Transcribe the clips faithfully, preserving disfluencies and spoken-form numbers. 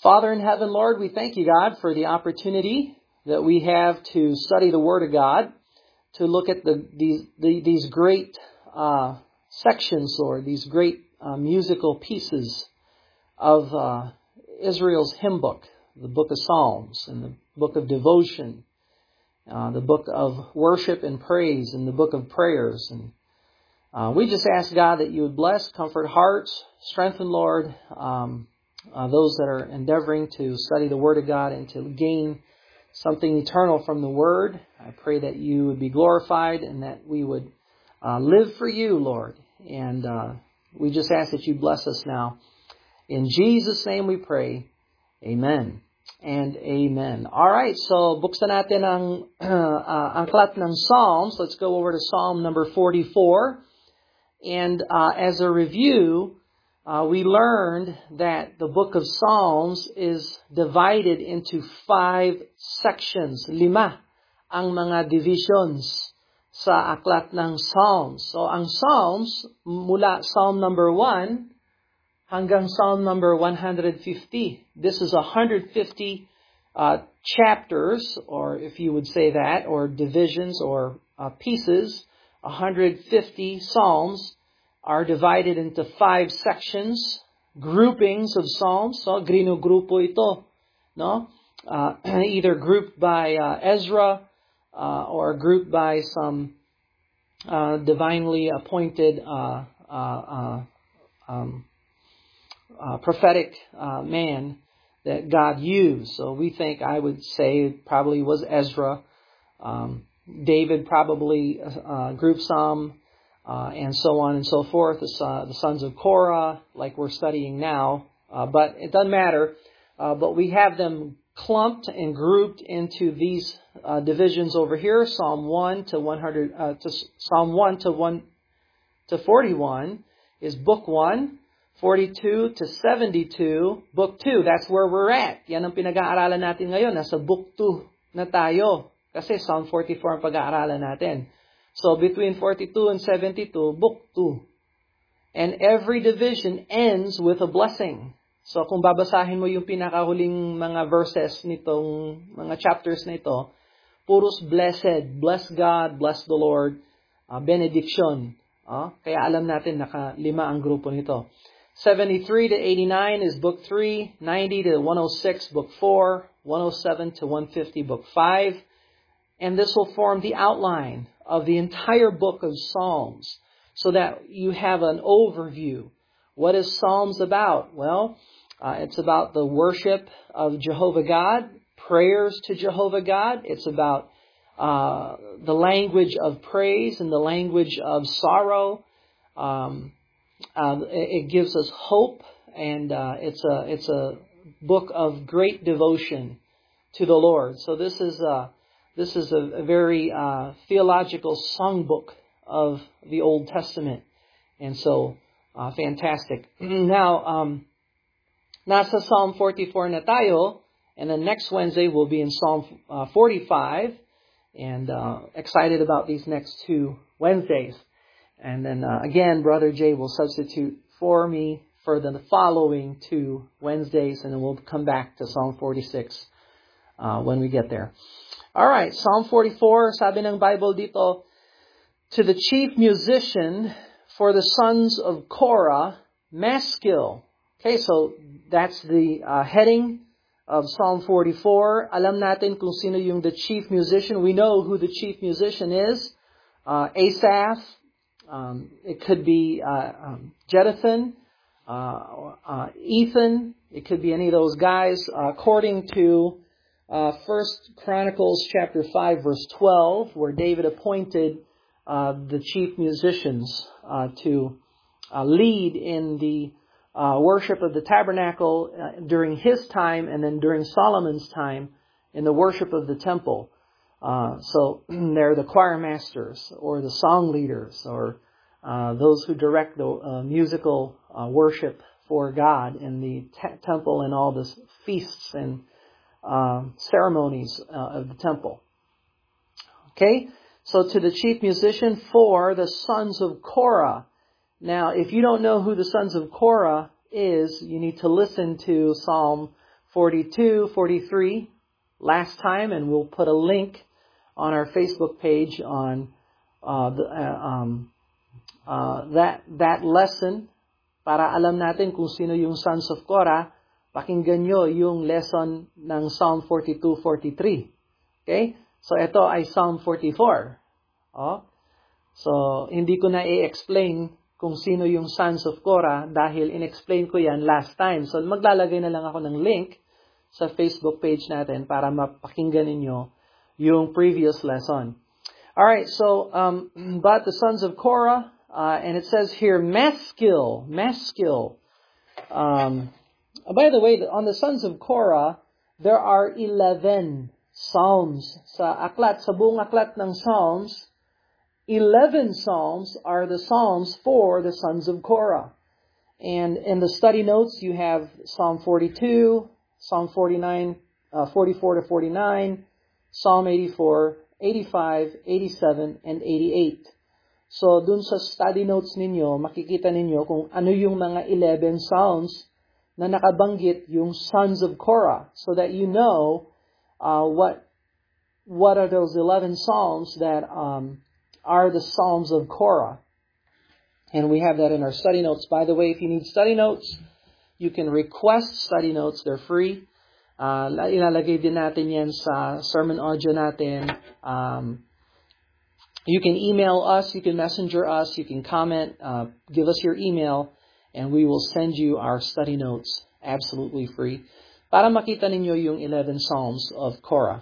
Father in heaven, Lord, we thank you, God, for the opportunity that we have to study the Word of God, to look at the these the, these great uh, sections, Lord, these great uh, musical pieces of uh, Israel's hymn book, the book of Psalms and the book of devotion, uh, the book of worship and praise and the book of prayers. And uh, we just ask, God, that you would bless, comfort hearts, strengthen, Lord, um, uh, those that are endeavoring to study the Word of God and to gain something eternal from the Word. I pray that you would be glorified and that we would uh, live for you, Lord. And uh, we just ask that you bless us now. In Jesus' name we pray. Amen and amen. All right, so buksan natin ang uh, uh, angklat ng Psalms. Let's go over to Psalm number forty-four. And uh, as a review, uh, we learned that the book of Psalms is divided into five sections. Lima ang mga divisions sa aklat ng Psalms. So ang Psalms, mula Psalm number one hanggang Psalm number one hundred fifty. This is one hundred fifty uh, chapters, or if you would say that, or divisions or uh, pieces. one hundred fifty Psalms are divided into five sections, groupings of Psalms. So, grinugrupo ito, no? Uh, either grouped by uh, Ezra uh, or grouped by some uh, divinely appointed uh, uh, uh, um, uh, prophetic uh, man that God used. So we think, I would say, it probably was Ezra. Um, David probably uh, grouped some, uh, and so on and so forth. The, uh, the sons of Korah, like we're studying now. Uh, but it doesn't matter. Uh, but we have them clumped and grouped into these uh, divisions over here. Psalm one to one hundred, uh, to Psalm one to one to forty-one is book one. forty-two to seventy-two, book two. That's where we're at. Yan ang pinag-aaralan natin ngayon. Nasa book two na tayo. Kasi Psalm forty-four ang pag-aaralan natin. So between forty-two and seventy-two, book two. And every division ends with a blessing. So kung babasahin mo yung pinakahuling mga verses nitong mga chapters nito, puros blessed, bless God, bless the Lord, uh, benediction. Uh, kaya alam natin naka lima ang grupo nito. seventy-three to eighty-nine is book three, ninety to one oh six, book four, one oh seven to one fifty, book five. And this will form the outline of the entire book of Psalms so that you have an overview. What is Psalms about? Well, uh, it's about the worship of Jehovah God, prayers to Jehovah God. It's about uh, the language of praise and the language of sorrow. Um, uh, it gives us hope, and uh, it's a it's a book of great devotion to the Lord. So this is a This is a, a very uh, theological songbook of the Old Testament. And so, uh, fantastic. Now, um, nasa Psalm forty-four na tayo, and then next Wednesday we'll be in Psalm uh, forty-five, and uh, excited about these next two Wednesdays. And then, uh, again, Brother Jay will substitute for me for the following two Wednesdays, and then we'll come back to Psalm forty-six uh, when we get there. All right, Psalm forty-four, sabi ng Bible dito, to the chief musician for the sons of Korah, maskil. Okay, so that's the uh, heading of Psalm forty-four. Alam natin kung sino yung the chief musician. We know who the chief musician is. Uh, Asaph. Um, it could be uh, um, Jeduthun, uh, uh, Ethan. It could be any of those guys. Uh, according to Uh, First Chronicles chapter five, verse twelve, where David appointed uh, the chief musicians uh, to uh, lead in the uh, worship of the tabernacle uh, during his time, and then during Solomon's time in the worship of the temple. Uh, so they're the choir masters, or the song leaders, or uh, those who direct the uh, musical uh, worship for God in the te- temple and all the feasts and Uh, ceremonies uh, of the temple. Okay, so to the chief musician for the sons of Korah. Now, if you don't know who the sons of Korah is, you need to listen to Psalm forty-two, forty-three last time, and we'll put a link on our Facebook page on uh, the, uh, um, uh, that that lesson para alam natin kung sino yung sons of Korah. Pakinggan nyo yung lesson ng Psalm forty-two, forty-three. Okay? So ito ay Psalm forty-four. Oh. So hindi ko na i-explain kung sino yung sons of Korah dahil in-explain ko yan last time. So maglalagay na lang ako ng link sa Facebook page natin para mapakinggan ninyo yung previous lesson. Alright, so, um, but the sons of Korah, uh, and it says here, maskil, maskil. Um, by the way, on the sons of Korah, there are eleven psalms. Sa aklat, sa buong aklat ng Psalms, eleven psalms are the psalms for the sons of Korah. And in the study notes, you have Psalm forty-two, Psalm forty-nine, uh, forty-four to forty-nine, Psalm eighty-four, eighty-five, eighty-seven, and eighty-eight. So, dun sa study notes ninyo, makikita ninyo kung ano yung mga eleven psalms na nakabanggit yung sons of Korah, so that you know uh, what what are those eleven psalms that um, are the psalms of Korah. And we have that in our study notes. By the way, if you need study notes, you can request study notes. They're free. Uh, ilalagay din natin yan sa sermon audio natin. Um, you can email us, you can messenger us, you can comment, uh, give us your email, and we will send you our study notes absolutely free para makita ninyo yung eleven psalms of Korah.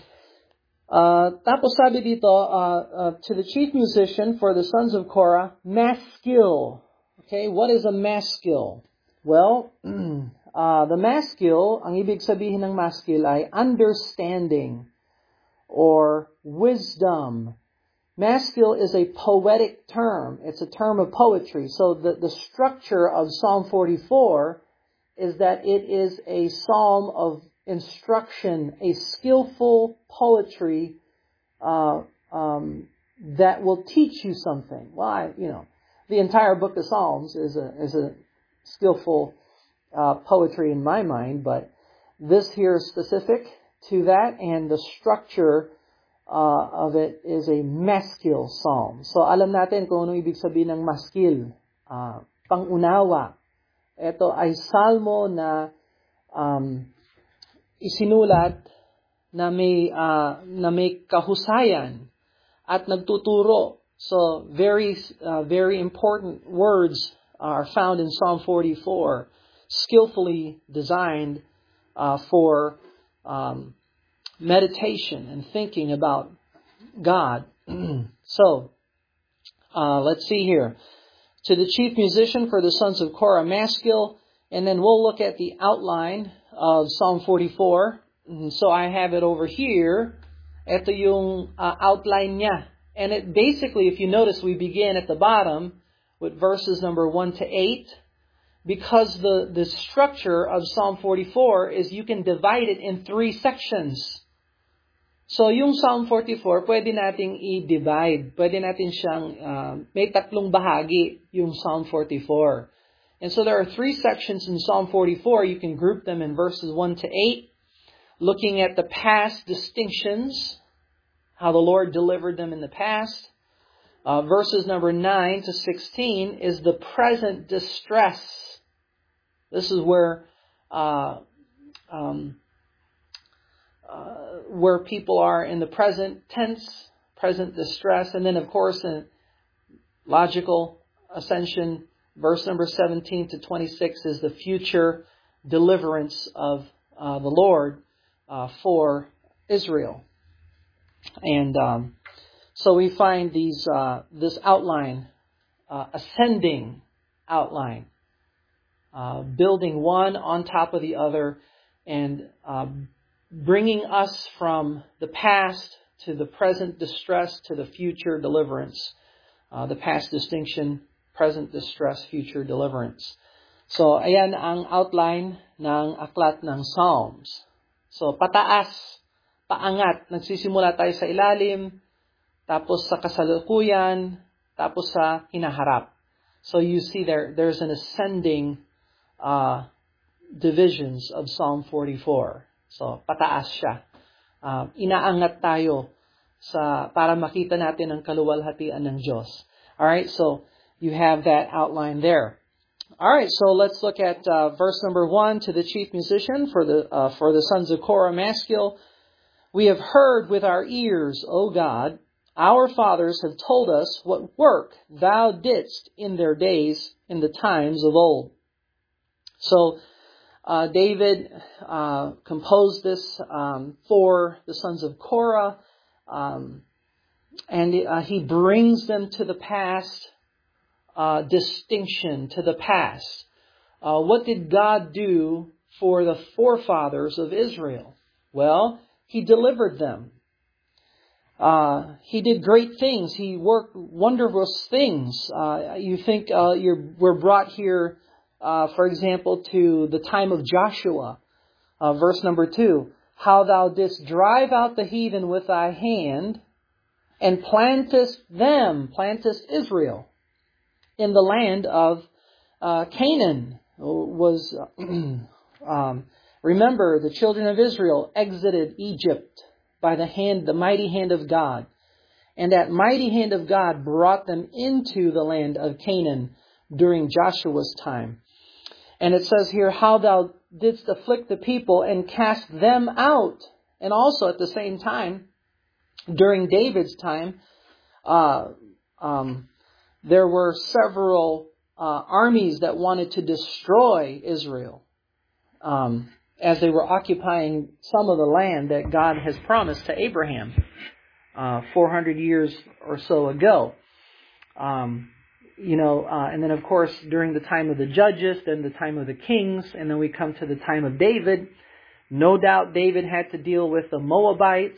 Uh, tapos sabi dito, uh, uh, to the chief musician for the sons of Korah, maskil. Okay, what is a maskil? Well, uh, the maskil, ang ibig sabihin ng maskil ay understanding or wisdom. Maskil is a poetic term. It's a term of poetry. So the, the structure of Psalm forty-four is that it is a psalm of instruction, a skillful poetry uh, um, that will teach you something. Why, you know, the entire book of Psalms is a is a skillful uh, poetry in my mind, but this here is specific to that, and the structure uh, of it is a maskil psalm. So alam natin kung ano ibig sabihin ng maskil, uh, pangunawa. Ito ay salmo na um, isinulat na may uh, na may kahusayan at nagtuturo. So very uh, very important words are found in Psalm forty-four, skillfully designed uh, for um, meditation and thinking about God. So uh, let's see here. To the chief musician for the sons of Korah, maskil, and then we'll look at the outline of Psalm forty-four. So I have it over here. Ito yung uh, outline niya. And it basically, if you notice, we begin at the bottom with verses number one to eight. Because the, the structure of Psalm forty-four is you can divide it in three sections. So yung Psalm forty-four, pwede nating i-divide. Pwede natin siyang, uh, may tatlong bahagi yung Psalm forty-four. And so there are three sections in Psalm forty-four. You can group them in verses one to eight, looking at the past distinctions, how the Lord delivered them in the past. Uh, verses number nine to sixteen is the present distress. This is where uh, um, uh, where people are in the present tense, present distress. And then, of course, in logical ascension, verse number seventeen to twenty-six is the future deliverance of uh, the Lord uh, for Israel. And um, so we find these uh, this outline, uh, ascending outline, uh, building one on top of the other, and uh, bringing us from the past to the present distress to the future deliverance. Uh, the past distinction, present distress, future deliverance. So, ayan ang outline ng aklat ng Psalms. So, pataas, paangat. Nagsisimula tayo sa ilalim, tapos sa kasalukuyan, tapos sa hinaharap. So, you see there, there's an ascending uh, divisions of Psalm forty-four. So, pataas siya. Uh, inaangat tayo sa para makita natin ang kaluwalhatian ng Diyos. All right, so you have that outline there. All right, so let's look at uh, verse number one. To the chief musician, for the uh, for the sons of Korah, Maskil, we have heard with our ears, O God, our fathers have told us what work thou didst in their days, in the times of old. So uh, David uh, composed this um, for the sons of Korah, um, and uh, he brings them to the past. Uh, distinction to the past. Uh, what did God do for the forefathers of Israel? Well, He delivered them. Uh, he did great things. He worked wondrous things. Uh, you think uh, you're, we're brought here, uh, for example, to the time of Joshua, uh, verse number two. How thou didst drive out the heathen with thy hand, and plantest them, plantest Israel, in the land of uh, Canaan. Was um, remember, the children of Israel exited Egypt by the hand, the mighty hand of God, and that mighty hand of God brought them into the land of Canaan during Joshua's time. And it says here, how thou didst afflict the people and cast them out. And also at the same time, during David's time, uh, um, there were several uh, armies that wanted to destroy Israel um, as they were occupying some of the land that God has promised to Abraham uh, four hundred years or so ago. Um, you know, uh, and then of course during the time of the judges, then the time of the kings, and then we come to the time of David. No doubt David had to deal with the Moabites.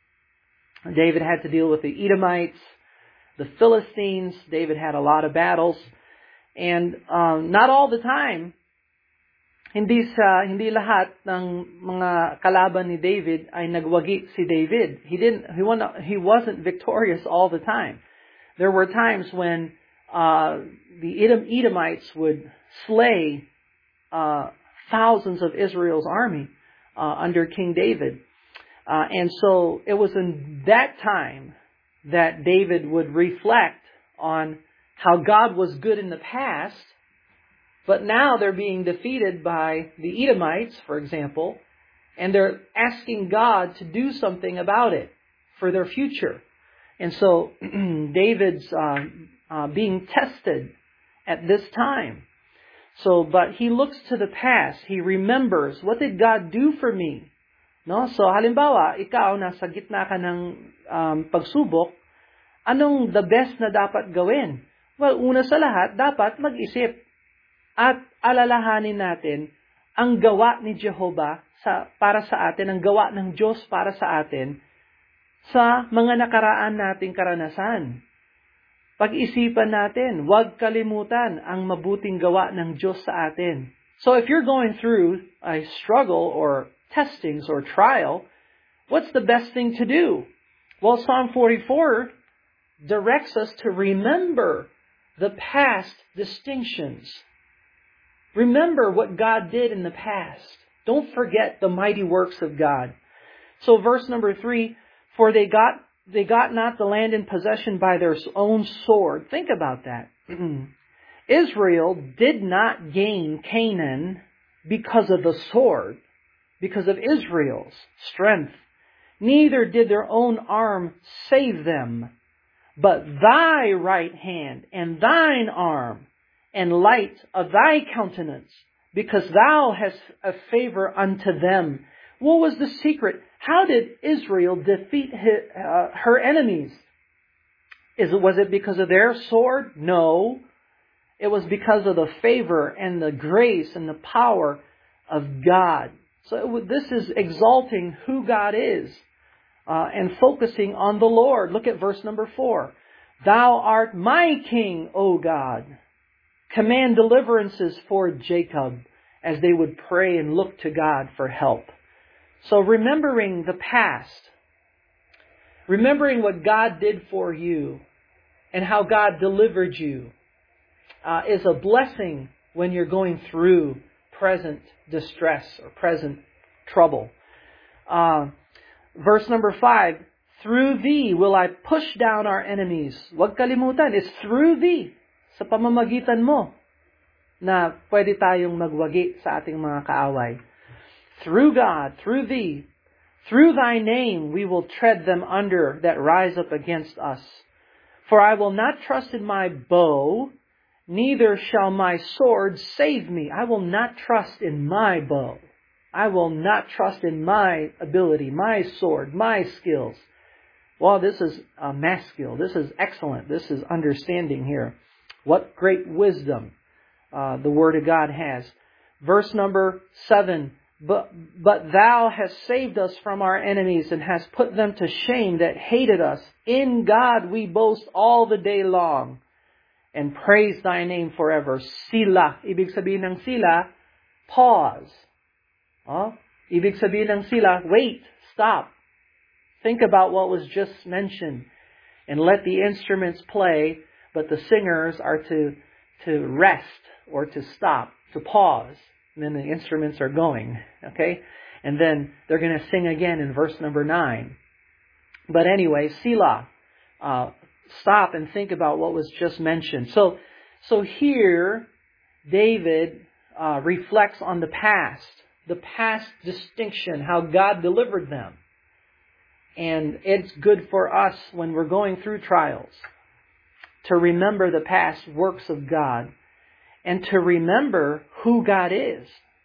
David had to deal with the Edomites. The Philistines. David had a lot of battles. And um, not all the time, hindi sa hindi lahat ng mga kalaban ni David ay nagwagi si David. He didn't he won, he wasn't victorious all the time. There were times when uh, the Edom, Edomites would slay uh, thousands of Israel's army uh, under King David. Uh, and so it was in that time that David would reflect on how God was good in the past, but now they're being defeated by the Edomites, for example, and they're asking God to do something about it for their future. And so David's uh, uh, being tested at this time. So, but he looks to the past. He remembers, what did God do for me? No? So, halimbawa, ikaw, nasa gitna ka ng um, pagsubok, anong the best na dapat gawin? Well, una sa lahat, dapat mag-isip at alalahanin natin ang gawa ni Jehovah sa, para sa atin, ang gawa ng Diyos para sa atin sa mga nakaraan nating karanasan. Pag-isipan natin, huwag kalimutan ang mabuting gawa ng Diyos sa atin. So if you're going through a struggle or testings or trial, what's the best thing to do? Well, Psalm forty-four directs us to remember the past distinctions. Remember what God did in the past. Don't forget the mighty works of God. So verse number three, for they got they got not the land in possession by their own sword. Think about that. Israel did not gain Canaan because of the sword, because of Israel's strength. Neither did their own arm save them, but thy right hand and thine arm and light of thy countenance, because thou hast a favor unto them. What was the secret? How did Israel defeat his, uh, her enemies? Is it, was it because of their sword? No. It was because of the favor and the grace and the power of God. So it, this is exalting who God is uh, and focusing on the Lord. Look at verse number four. Thou art my king, O God. Command deliverances for Jacob, as they would pray and look to God for help. So remembering the past, remembering what God did for you and how God delivered you uh, is a blessing when you're going through present distress or present trouble. Uh, verse number five, through thee will I push down our enemies. Huwag kalimutan, it's through thee. Sa pamamagitan mo na pwede tayong magwagi sa ating mga kaaway. Through God, through thee, through thy name we will tread them under that rise up against us. For I will not trust in my bow, neither shall my sword save me. I will not trust in my bow. I will not trust in my ability, my sword, my skills. Well, this is a mass skill. This is excellent. This is understanding here. What great wisdom uh, the Word of God has. Verse number seven. But, but thou hast saved us from our enemies and hast put them to shame that hated us. In God we boast all the day long and praise thy name forever. Sila. Ibig sabihin ng sila, pause. Oh? Ibig sabihin ng sila, wait, stop. Think about what was just mentioned and let the instruments play, but the singers are to, to rest or to stop, to pause. And then the instruments are going, okay? And then they're going to sing again in verse number nine. But anyway, Selah, uh, stop and think about what was just mentioned. So, so here, David uh, reflects on the past, the past distinction, how God delivered them. And it's good for us when we're going through trials to remember the past works of God. And to remember who God is.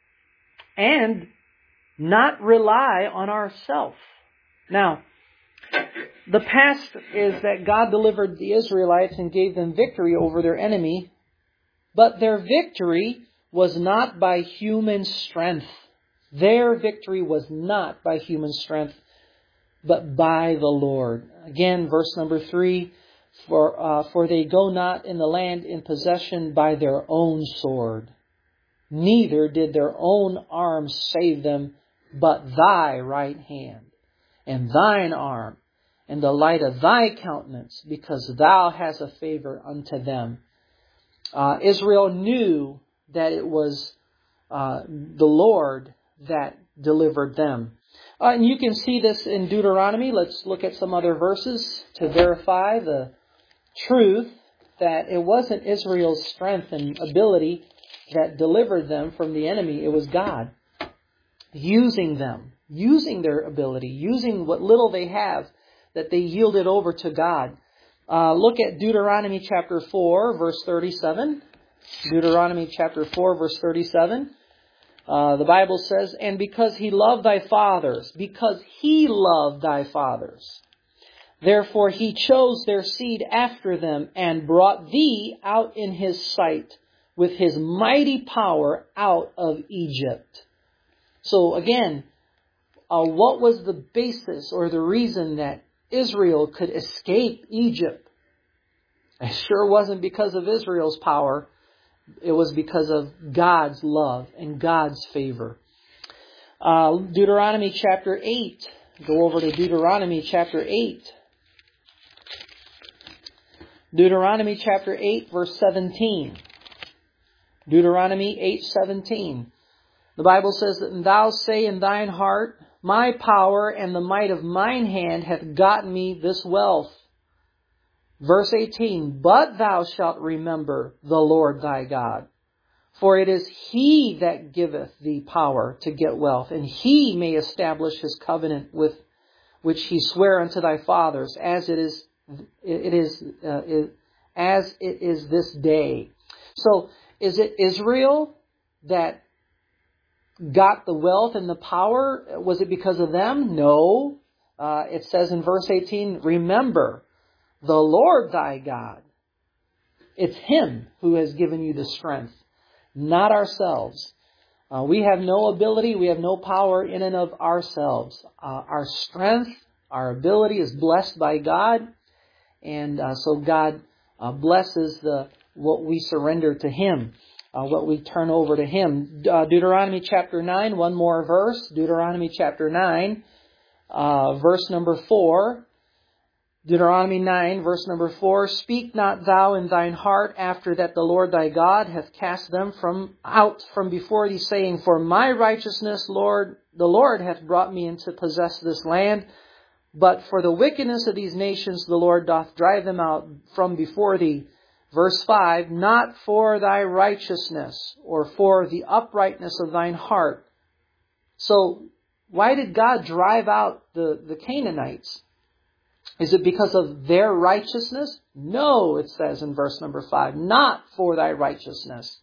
And not rely on ourselves. Now, the past is that God delivered the Israelites and gave them victory over their enemy. But their victory was not by human strength. Their victory was not by human strength, but by the Lord. Again, verse number three. For uh, for they go not in the land in possession by their own sword, neither did their own arm save them, but thy right hand, and thine arm, and the light of thy countenance, because thou hast a favor unto them. Uh, Israel knew that it was uh, the Lord that delivered them. Uh, and you can see this in Deuteronomy. Let's look at some other verses to verify the truth that it wasn't Israel's strength and ability that delivered them from the enemy. It was God using them, using their ability, using what little they have, that they yielded over to God. Uh, look at Deuteronomy chapter four, verse thirty-seven. Deuteronomy chapter four, verse thirty-seven. Uh, the Bible says, and because he loved thy fathers, because he loved thy fathers, therefore he chose their seed after them and brought thee out in his sight with his mighty power out of Egypt. So again, uh, what was the basis or the reason that Israel could escape Egypt? It sure wasn't because of Israel's power. It was because of God's love and God's favor. Uh, Deuteronomy chapter eight. Go over to Deuteronomy chapter eight. Deuteronomy chapter eight, verse seventeen. Deuteronomy eight seventeen. The Bible says that, and thou say in thine heart, my power and the might of mine hand hath gotten me this wealth. Verse eighteen, but thou shalt remember the Lord thy God, for it is He that giveth thee power to get wealth, and He may establish His covenant with which He sware unto thy fathers, as it is It is uh, it, as it is this day. So, is it Israel that got the wealth and the power? Was it because of them? No. Uh, it says in verse eighteen, remember the Lord thy God. It's Him who has given you the strength, not ourselves. Uh, we have no ability, we have no power in and of ourselves. Uh, our strength, our ability is blessed by God. And uh, so God uh, blesses the what we surrender to Him, uh, what we turn over to Him. Uh, Deuteronomy chapter nine, one more verse. Deuteronomy chapter nine, uh, verse number four. Deuteronomy nine, verse number four, Speak not thou in thine heart after that the Lord thy God hath cast them from out from before thee, saying, For my righteousness, Lord, the Lord hath brought me in to possess this land. But for the wickedness of these nations, the Lord doth drive them out from before thee. Verse five, Not for thy righteousness, or for the uprightness of thine heart. So, why did God drive out the, the Canaanites? Is it because of their righteousness? No, it says in verse number five, Not for thy righteousness.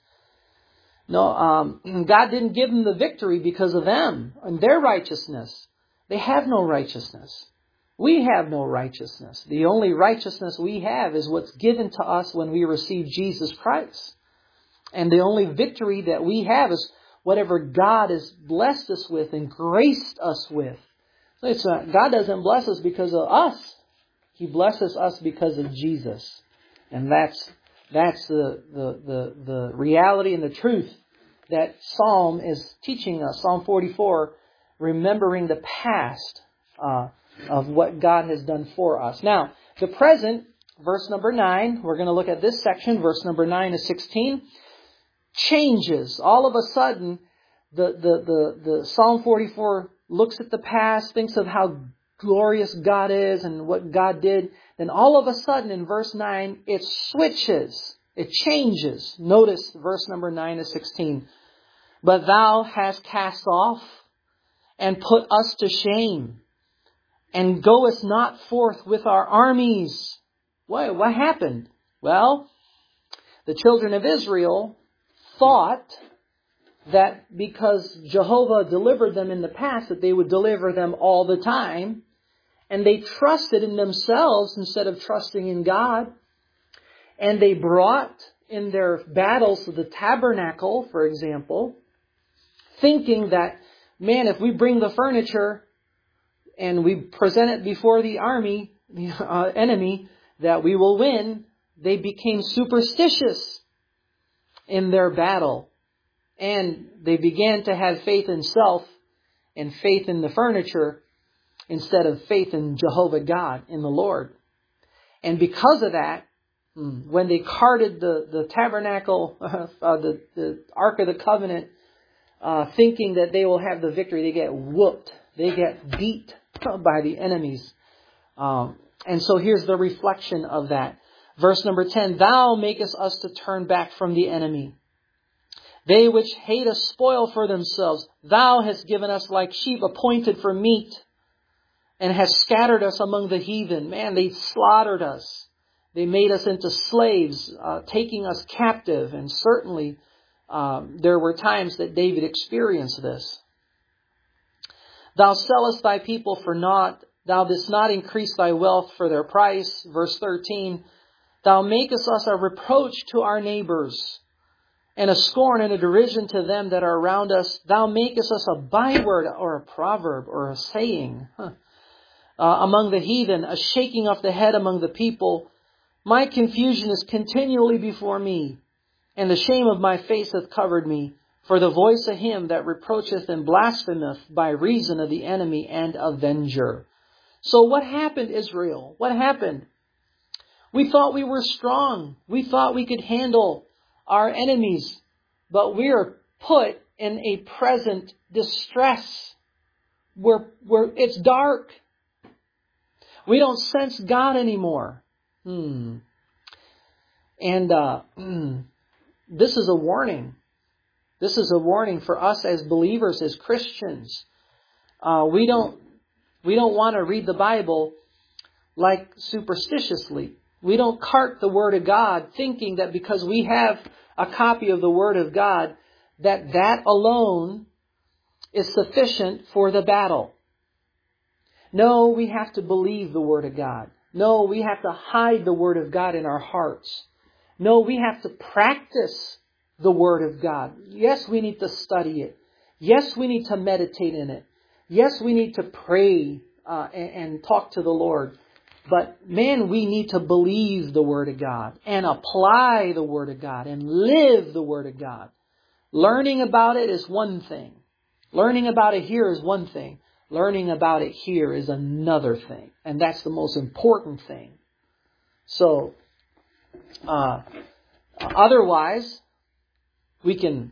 No, um, God didn't give them the victory because of them and their righteousness. They have no righteousness. We have no righteousness. The only righteousness we have is what's given to us when we receive Jesus Christ. And the only victory that we have is whatever God has blessed us with and graced us with. So it's not, God doesn't bless us because of us. He blesses us because of Jesus. And that's that's the, the, the, the reality and the truth that Psalm is teaching us. Psalm forty-four, remembering the past uh, of what God has done for us. Now, the present, verse number nine, we're going to look at this section, verse number nine to sixteen, changes. All of a sudden, the, the, the, the Psalm forty-four looks at the past, thinks of how glorious God is and what God did. Then all of a sudden in verse nine, it switches. It changes. Notice verse number nine to sixteen. But thou hast cast off and put us to shame, and goest not forth with our armies. What, what happened? Well, the children of Israel thought that because Jehovah delivered them in the past, that they would deliver them all the time. And they trusted in themselves instead of trusting in God. And they brought in their battles to the tabernacle, for example, thinking that, man, if we bring the furniture and we present it before the army, the uh, enemy, that we will win. They became superstitious in their battle. And they began to have faith in self and faith in the furniture instead of faith in Jehovah God, in the Lord. And because of that, when they carted the, the tabernacle, uh, the, the Ark of the Covenant, uh, thinking that they will have the victory, they get whooped. They get beat by the enemies. Um, and so here's the reflection of that. Verse number ten, Thou makest us to turn back from the enemy. They which hate us spoil for themselves. Thou hast given us like sheep appointed for meat, and hast scattered us among the heathen. Man, they slaughtered us. They made us into slaves, uh, taking us captive. And certainly um, there were times that David experienced this. Thou sellest thy people for naught. Thou didst not increase thy wealth for their price. Verse thirteen, Thou makest us a reproach to our neighbors, and a scorn and a derision to them that are around us. Thou makest us a byword or a proverb or a saying huh. uh, among the heathen, a shaking of the head among the people. My confusion is continually before me, and the shame of my face hath covered me. For the voice of him that reproacheth and blasphemeth by reason of the enemy and avenger. So what happened, Israel? What happened? We thought we were strong. We thought we could handle our enemies. But we are put in a present distress. We're, we're, it's dark. We don't sense God anymore. Hmm. And uh, this is a warning. This is a warning for us as believers, as Christians. Uh, we don't we don't want to read the Bible like superstitiously. We don't cart the Word of God thinking that because we have a copy of the Word of God, that that alone is sufficient for the battle. No, we have to believe the Word of God. No, we have to hide the Word of God in our hearts. No, we have to practice the Word of God. Yes, we need to study it. Yes, we need to meditate in it. Yes, we need to pray uh, and, and talk to the Lord. But man, we need to believe the Word of God and apply the Word of God and live the Word of God. Learning about it is one thing. Learning about it here is one thing. Learning about it here is another thing. And that's the most important thing. So, uh, otherwise, we can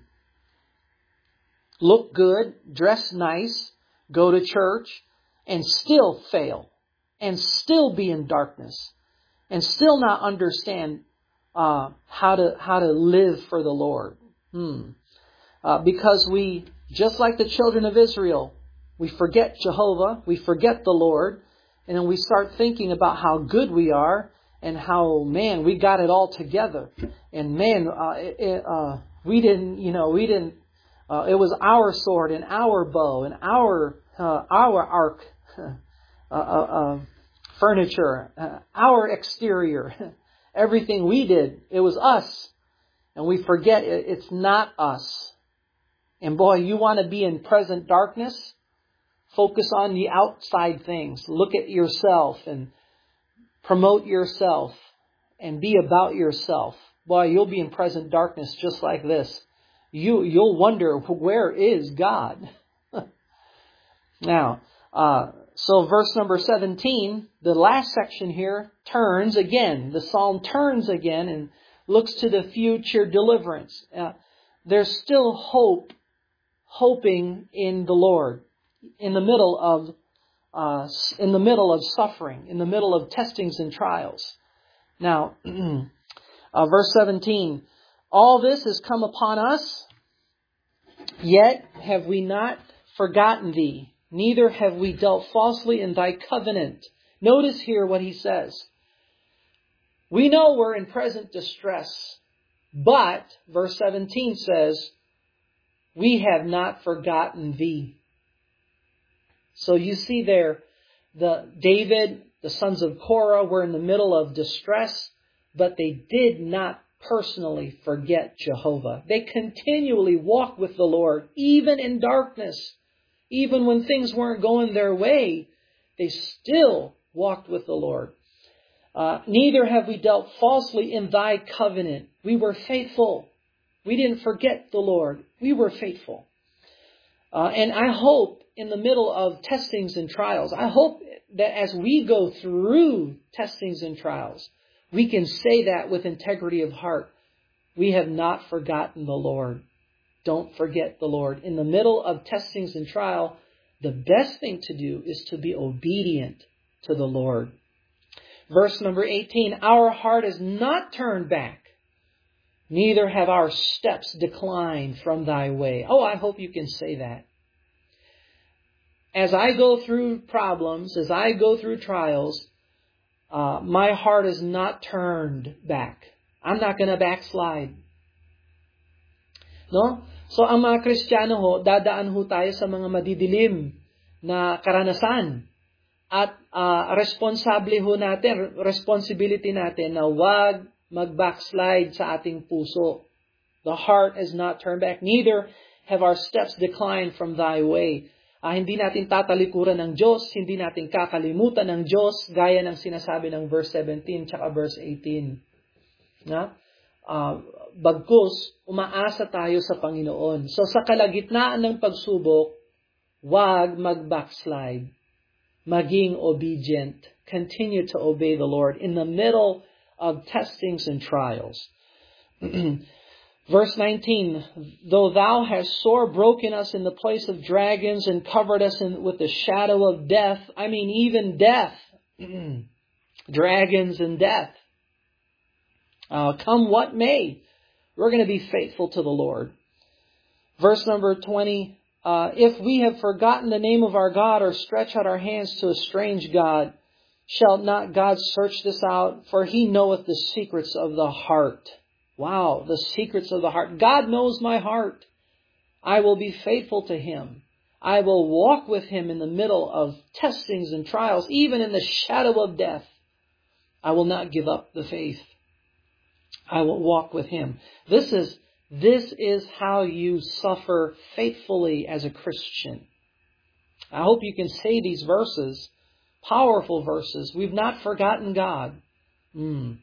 look good, dress nice, go to church, and still fail. And still be in darkness. And still not understand uh, how to how to live for the Lord. Hmm. Uh, because we, just like the children of Israel, we forget Jehovah, we forget the Lord, and then we start thinking about how good we are and how, man, we got it all together. And man, uh, it, uh, we didn't, you know, we didn't, uh, it was our sword and our bow and our, uh, our ark, uh, uh, uh, furniture, uh, our exterior, everything we did, it was us. And we forget it, it's not us. And boy, you want to be in present darkness? Focus on the outside things. Look at yourself and promote yourself and be about yourself. Boy, you'll be in present darkness just like this. You, you'll wonder, where is God? Now, uh, so verse number seventeen, the last section here, turns again. The psalm turns again and looks to the future deliverance. Uh, there's still hope, hoping in the Lord. In the middle of uh, in the middle of suffering, in the middle of testings and trials. Now, uh, verse seventeen, all this has come upon us, yet have we not forgotten thee, neither have we dealt falsely in thy covenant. Notice here what he says. We know we're in present distress, but, verse seventeen says, we have not forgotten thee. So you see there, the David, the sons of Korah were in the middle of distress, but they did not personally forget Jehovah. They continually walked with the Lord, even in darkness. Even when things weren't going their way, they still walked with the Lord. Uh, Neither have we dealt falsely in thy covenant. We were faithful. We didn't forget the Lord. We were faithful. Uh, and I hope in the middle of testings and trials, I hope that as we go through testings and trials, we can say that with integrity of heart. We have not forgotten the Lord. Don't forget the Lord. In the middle of testings and trial, the best thing to do is to be obedient to the Lord. Verse number eighteen, our heart is not turned back, neither have our steps declined from thy way. Oh, I hope you can say that. As I go through problems, as I go through trials, uh, my heart is not turned back. I'm not going to backslide. No? So ang mga Kristiyano ho, dadaan ho tayo sa mga madidilim na karanasan. At uh, responsable ho natin, responsibility natin na wag mag-backslide sa ating puso. The heart is not turned back. Neither have our steps declined from thy way. Uh, hindi natin tatalikuran ng Diyos, hindi natin kakalimutan ng Diyos, gaya ng sinasabi ng verse seventeen tsaka verse eighteen. Na? Uh, bagkus, umaasa tayo sa Panginoon. So sa kalagitnaan ng pagsubok, wag mag-backslide. Maging obedient. Continue to obey the Lord in the middle of testings and trials. Verse nineteen, though thou hast sore broken us in the place of dragons and covered us in, with the shadow of death. I mean, even death. Dragons and death. Uh, come what may. We're going to be faithful to the Lord. Verse number twenty, uh, if we have forgotten the name of our God or stretch out our hands to a strange God, shall not God search this out? For he knoweth the secrets of the heart. Wow, the secrets of the heart. God knows my heart. I will be faithful to him. I will walk with him in the middle of testings and trials, even in the shadow of death. I will not give up the faith. I will walk with him. This is, this is how you suffer faithfully as a Christian. I hope you can say these verses, powerful verses. We've not forgotten God. Mm.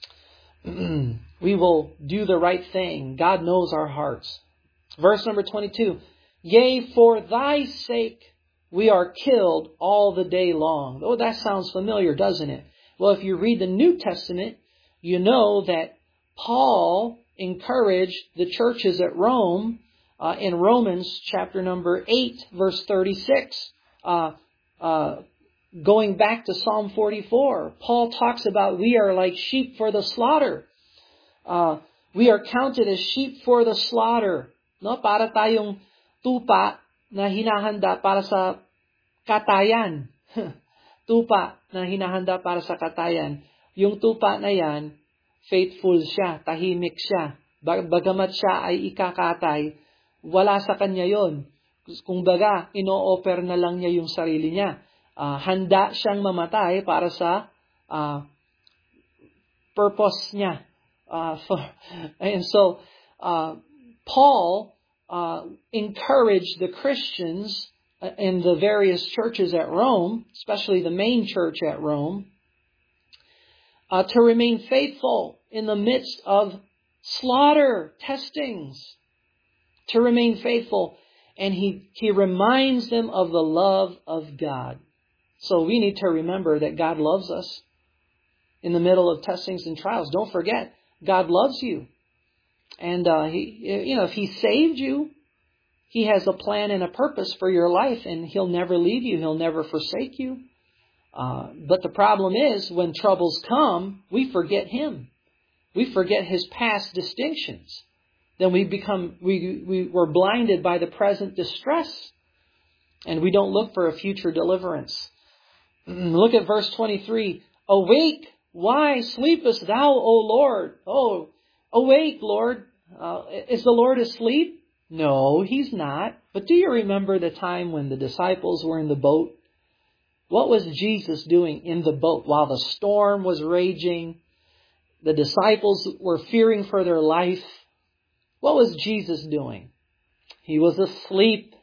We will do the right thing. God knows our hearts. Verse number twenty-two. Yea, for thy sake we are killed all the day long. Oh, that sounds familiar, doesn't it? Well, if you read the New Testament, you know that Paul encouraged the churches at Rome uh, in Romans chapter number eight, verse thirty-six. Uh, uh, going back to Psalm forty-four, Paul talks about we are like sheep for the slaughter. Uh, we are counted as sheep for the slaughter. No, para tayong tupa na hinahanda para sa katayan. Tupa na hinahanda para sa katayan. Yung tupa na yan, faithful siya, tahimik siya. Bagamat siya ay ikakatay, wala sa kanya yon. Kung baga, ino-offer na lang niya yung sarili niya. Uh, handa siyang mamatay para sa uh, purpose niya. Uh, for, and so, uh, Paul uh, encouraged the Christians in the various churches at Rome, especially the main church at Rome, uh, to remain faithful in the midst of slaughter, testings, to remain faithful. And he, he reminds them of the love of God. So we need to remember that God loves us in the middle of testings and trials. Don't forget, God loves you. And, uh, he, you know, if He saved you, He has a plan and a purpose for your life, and He'll never leave you. He'll never forsake you. Uh, but the problem is, when troubles come, we forget Him. We forget His past distinctions. Then we become, we, we, we're blinded by the present distress, and we don't look for a future deliverance. Look at verse twenty-three. Awake, why sleepest thou, O Lord? Oh, awake, Lord. Uh, is the Lord asleep? No, He's not. But do you remember the time when the disciples were in the boat? What was Jesus doing in the boat while the storm was raging? The disciples were fearing for their life. What was Jesus doing? He was asleep.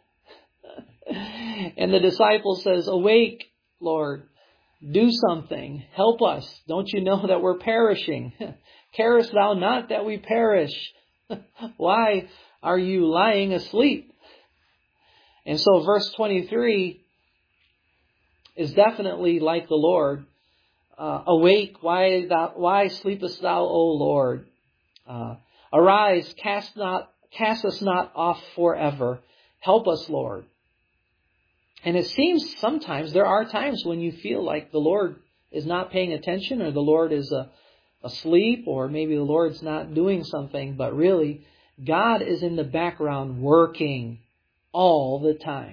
And the disciple says, awake, Lord, do something. Help us. Don't you know that we're perishing? Carest thou not that we perish? Why are you lying asleep? And so verse twenty-three is definitely like the Lord. Uh, awake, why thou, why sleepest thou, O Lord? Uh, arise, cast not, cast us not off forever. Help us, Lord. And it seems sometimes, there are times when you feel like the Lord is not paying attention, or the Lord is uh, asleep, or maybe the Lord's not doing something, but really, God is in the background working all the time.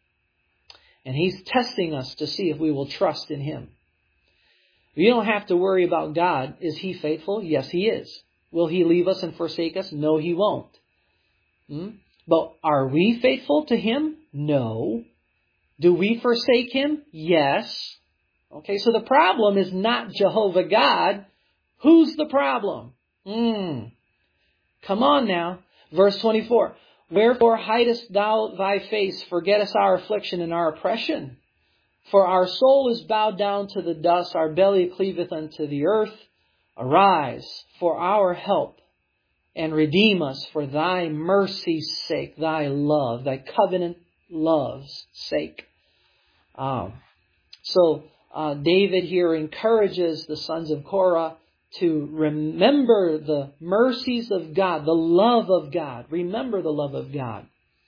And He's testing us to see if we will trust in Him. You don't have to worry about God. Is He faithful? Yes, He is. Will He leave us and forsake us? No, He won't. Hmm? But are we faithful to Him? No. Do we forsake Him? Yes. Okay, so the problem is not Jehovah God. Who's the problem? Hmm. Come on now. Verse twenty-four. Wherefore hidest thou thy face, forgettest our affliction and our oppression? For our soul is bowed down to the dust, our belly cleaveth unto the earth. Arise for our help, and redeem us for thy mercy's sake, thy love, thy covenant love's sake. Um, so uh, David here encourages the sons of Korah to remember the mercies of God, the love of God. Remember the love of God.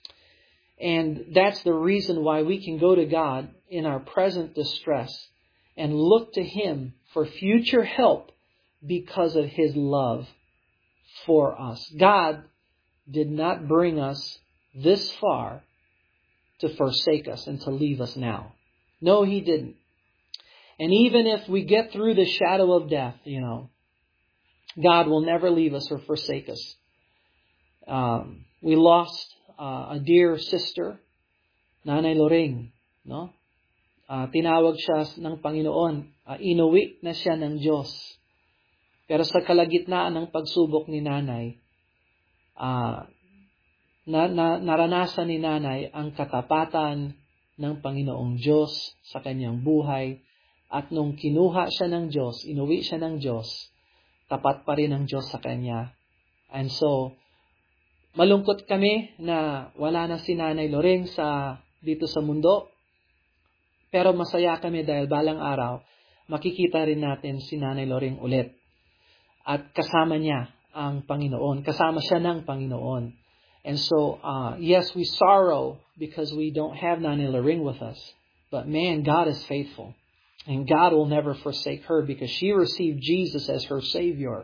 And that's the reason why we can go to God in our present distress and look to Him for future help because of His love for us. God did not bring us this far to forsake us and to leave us now. No, He didn't. And even if we get through the shadow of death, you know, God will never leave us or forsake us. Um, we lost uh, a dear sister, Nanay Loreng, no? Uh, tinawag siya ng Panginoon. Uh, inuwi na siya ng Diyos. Pero sa kalagitnaan ng pagsubok ni Nanay, uh, na, na, naranasan ni Nanay ang katapatan ng Panginoong Diyos sa kanyang buhay. At nung kinuha siya ng Diyos, inuwi siya ng Diyos, tapat pa rin ang Diyos sa kanya. And so, malungkot kami na wala na si Nanay Loreng sa, dito sa mundo. Pero masaya kami dahil balang araw, makikita rin natin si Nanay Loring ulit. At kasama niya ang Panginoon. Kasama siya ng Panginoon. And so, uh, yes, we sorrow because we don't have Nanay Loring with us. But man, God is faithful. And God will never forsake her because she received Jesus as her Savior.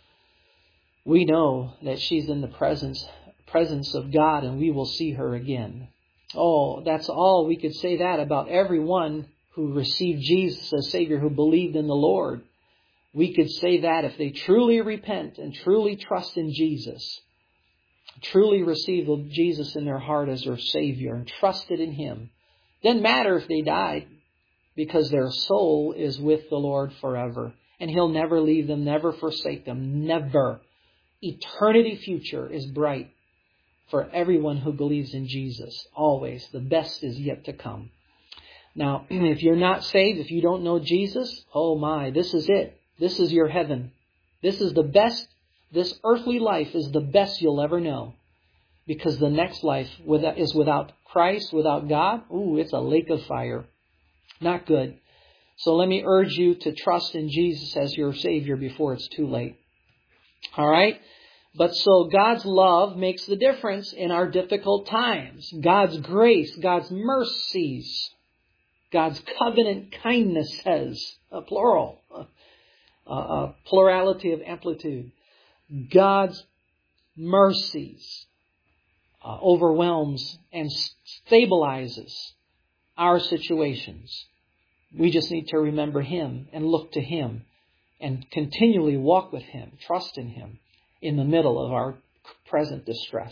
We know that she's in the presence, presence of God and we will see her again. Oh, that's all. We could say that about everyone who received Jesus as Savior, who believed in the Lord. We could say that if they truly repent and truly trust in Jesus, truly receive Jesus in their heart as their Savior and trusted in Him. Doesn't matter if they died, because their soul is with the Lord forever. And He'll never leave them, never forsake them, never. Eternity future is bright for everyone who believes in Jesus. Always. The best is yet to come. Now, if you're not saved, if you don't know Jesus, oh my, this is it. This is your heaven. This is the best. This earthly life is the best you'll ever know. Because the next life is without Christ, without God. Ooh, it's a lake of fire. Not good. So let me urge you to trust in Jesus as your Savior before it's too late. All right? But so God's love makes the difference in our difficult times. God's grace, God's mercies, God's covenant kindness says, a plural, a, a plurality of amplitude. God's mercies uh, overwhelms and stabilizes our situations. We just need to remember Him and look to Him and continually walk with Him, trust in Him in the middle of our present distress.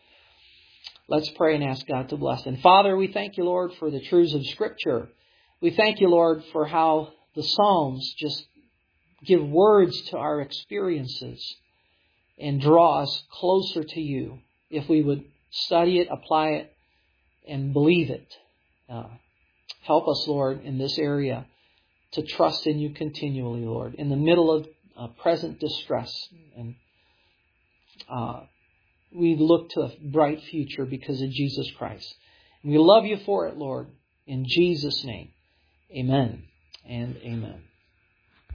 Let's pray and ask God to bless. And Father, we thank you, Lord, for the truths of Scripture. We thank you, Lord, for how the Psalms just give words to our experiences and draw us closer to you if we would study it, apply it, and believe it. Uh, help us, Lord, in this area to trust in you continually, Lord, in the middle of uh, present distress. And uh, we look to a bright future because of Jesus Christ. And we love you for it, Lord. In Jesus' name, amen and amen.